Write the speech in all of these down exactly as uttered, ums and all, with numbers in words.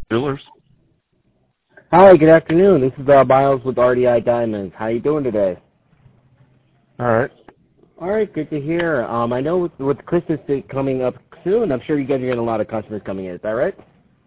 Jewelers. Hi, good afternoon. This is uh, Miles with R D I Diamonds. How you doing today? All right. All right, good to hear. Um, I know with, with Christmas Day coming up soon, I'm sure you guys are getting a lot of customers coming in. Is that right?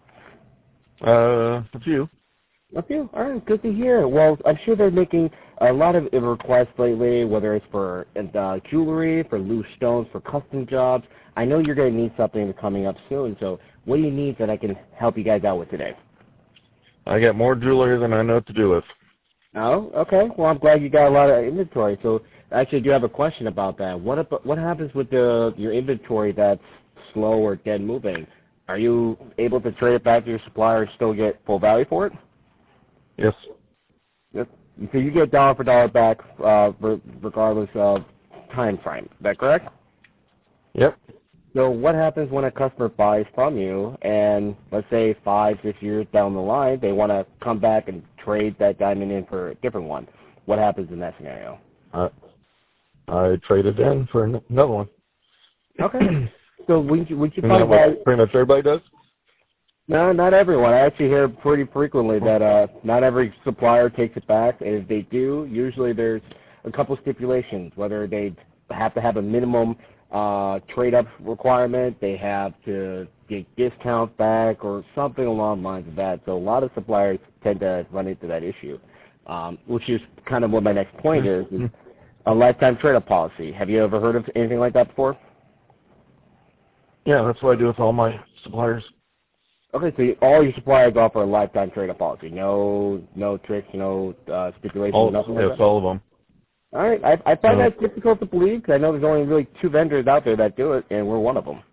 Uh, a few. A few. All right, good to hear. Well, I'm sure they're making a lot of requests lately, whether it's for uh, jewelry, for loose stones, for custom jobs. I know you're going to need something coming up soon, so what do you need that I can help you guys out with today? I got more jewelry than I know what to do with. Oh, okay. Well, I'm glad you got a lot of inventory. So, I actually do have a question about that. What ab- what happens with the your inventory that's slow or dead moving? Are you able to trade it back to your supplier and still get full value for it? Yes. Yep. So you get dollar for dollar back uh, regardless of time frame. Is that correct? Yep. So what happens when a customer buys from you and let's say five, six years down the line, they want to come back and trade that diamond in for a different one? What happens in that scenario? Uh, I traded in for an- another one. Okay. So would you, would you Isn't that find what that? pretty much everybody does? No, not everyone. I actually hear pretty frequently that uh, not every supplier takes it back. And if they do, usually there's a couple stipulations, whether they have to have a minimum uh, trade-up requirement, they have to get discounts back, or something along the lines of that. So a lot of suppliers tend to run into that issue, um, which is kind of what my next point is, is a lifetime trade-up policy. Have you ever heard of anything like that before? Yeah, that's what I do with all my suppliers. Okay, so you, all your suppliers offer a lifetime trade-up policy. No, no tricks, no uh, stipulations, All, nothing yes, like that. all of them. All right, I, I find No. that difficult to believe because I know there's only really two vendors out there that do it, and we're one of them.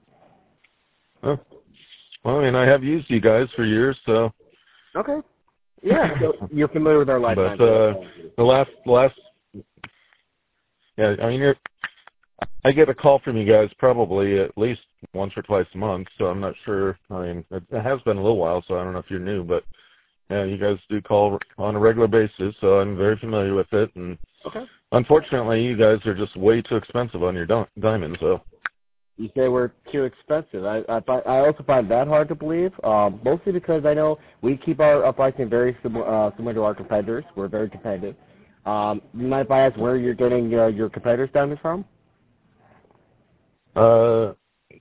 Oh. Well, I mean, I have used you guys for years, so. Okay. Yeah, so you're familiar with our lifetime. But uh, the last, the last, yeah, I mean, you're, I get a call from you guys probably at least once or twice a month, so I'm not sure. I mean, it, it has been a little while, so I don't know if you're new, but yeah, you guys do call on a regular basis, so I'm very familiar with it. And okay. unfortunately, you guys are just way too expensive on your di- diamonds. So You say we're too expensive. I I, find, I also find that hard to believe, um, mostly because I know we keep our, our pricing very similar, uh, similar to our competitors. We're very competitive. Um, you mind if I ask where you're getting uh, your competitors' diamonds from? uh,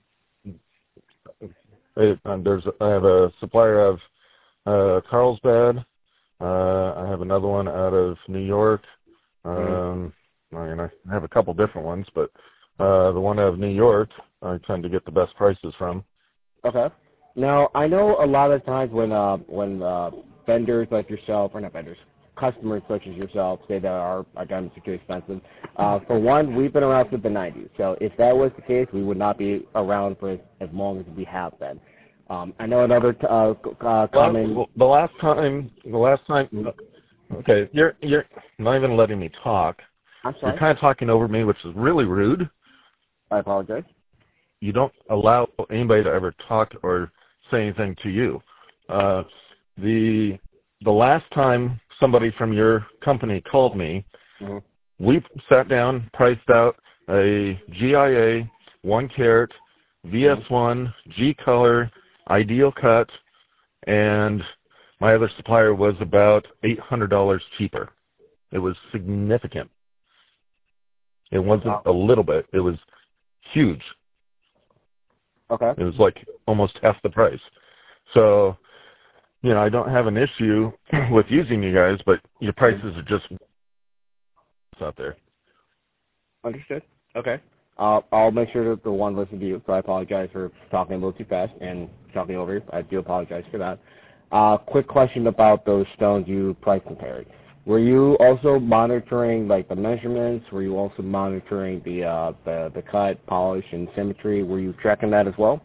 it, um, there's I have a supplier of uh, Carlsbad. Uh, I have another one out of New York. Um, I mean, I have a couple different ones, but uh, the one out of New York, I tend to get the best prices from. Okay. Now, I know a lot of times when uh, when uh, vendors like yourself, or not vendors, customers such as yourself say that our, our diamonds are too expensive. Uh, for one, we've been around since the nineties, so if that was the case, we would not be around for as, as long as we have been. Um, I know another t- uh, uh, common... Well, the last time, the last time, okay, you're you're not even letting me talk. I'm sorry. You're kind of talking over me, which is really rude. I apologize. You don't allow anybody to ever talk or say anything to you. Uh, the the last time somebody from your company called me, Mm-hmm. we sat down, priced out a G I A, one carat, V S one, G color, ideal cut, and my other supplier was about eight hundred dollars cheaper. It was significant. It wasn't a little bit. It was huge. Okay. It was like almost half the price. So, you know, I don't have an issue with using you guys, but your prices are just out there. Understood. Okay. Uh, I'll make sure that the one listen to you, so I apologize for talking a little too fast and talking over you. I do apologize for that. Uh, quick question about those stones you price compared. Were you also monitoring like the measurements? Were you also monitoring the uh, the, the cut, polish, and symmetry? Were you tracking that as well?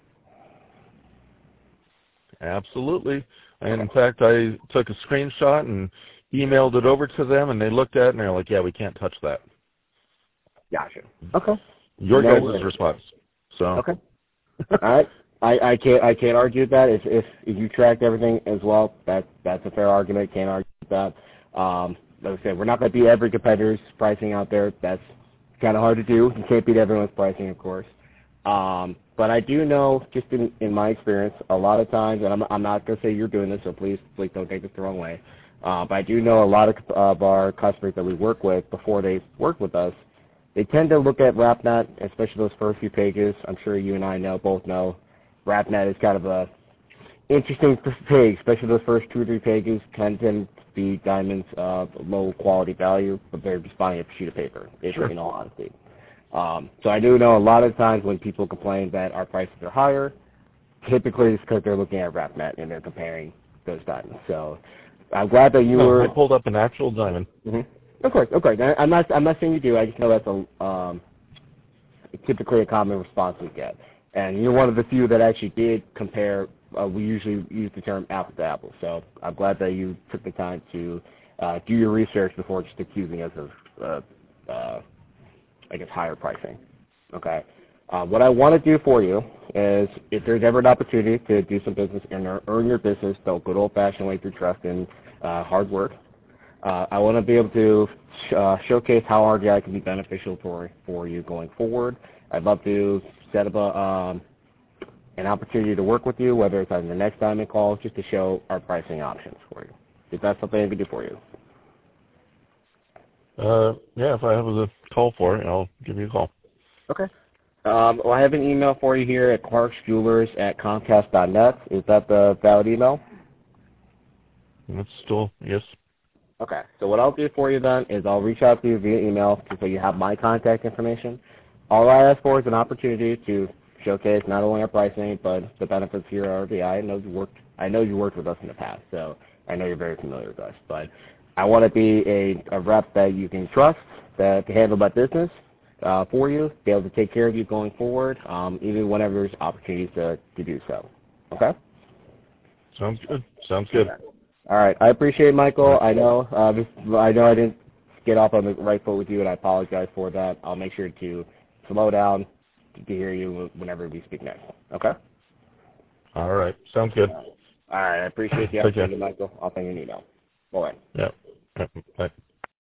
Absolutely. And in fact, I took a screenshot and emailed it over to them, and they looked at it, and they're like, yeah, we can't touch that. Gotcha. Okay. Your No guys' worries. response. So. Okay. All right. I, I can't I can't argue with that. If, if if you tracked everything as well, that that's a fair argument. Can't argue with that. Um, like I said, we're not going to beat every competitor's pricing out there. That's kind of hard to do. You can't beat everyone's pricing, of course. Um, but I do know, just in, in my experience, a lot of times, and I'm, I'm not going to say you're doing this, so please, please don't take this the wrong way, uh, but I do know a lot of, of our customers that we work with, before they work with us, they tend to look at RapNet, especially those first few pages. I'm sure you and I know, both know, RapNet is kind of a interesting page, especially those first two or three pages can tend to be diamonds of low quality value, but they're just buying a sheet of paper, Sure. in all honesty. Um, so I do know a lot of times when people complain that our prices are higher, typically it's because they're looking at RapNet and they're comparing those diamonds. So I'm glad that you no, were. I pulled up an actual diamond. Mm-hmm. Of course, okay. I'm not. I'm not saying you do. I just know that's a um, typically a common response we get. And you're one of the few that actually did compare. Uh, we usually use the term apple to apple. So I'm glad that you took the time to uh, do your research before just accusing us of, uh, uh, I guess, higher pricing. Okay. Uh, what I want to do for you is, if there's ever an opportunity to do some business and earn your business the good old-fashioned way through trust and uh, hard work, uh, I want to be able to sh- uh, showcase how R D I can be beneficial for for you going forward. I'd love to set up a, um, an opportunity to work with you, whether it's on the next diamond call, just to show our pricing options for you. Is that something I can do for you? Uh, yeah, if I have a call for it, I'll give you a call. Okay. Um, well, I have an email for you here at clarks jewelers at comcast dot net. Is that the valid email? It's still, yes. Okay. So what I'll do for you then is I'll reach out to you via email so you have my contact information. All I ask for is an opportunity to showcase not only our pricing but the benefits here at R D I. I know you worked. I know you worked with us in the past, so I know you're very familiar with us. But I want to be a, a rep that you can trust, that can handle my business uh, for you, be able to take care of you going forward, um, even whenever there's opportunities to, to do so. Okay? Sounds good. Sounds good. All right. I appreciate it, Michael. I know uh, this, I know I didn't get off on the right foot with you, and I apologize for that. I'll make sure to slow down to hear you whenever we speak next. Okay? All right. Sounds good. All right. I appreciate the Take care. opportunity, Michael. I'll send you an email. Bye. Yeah. Yeah. Bye.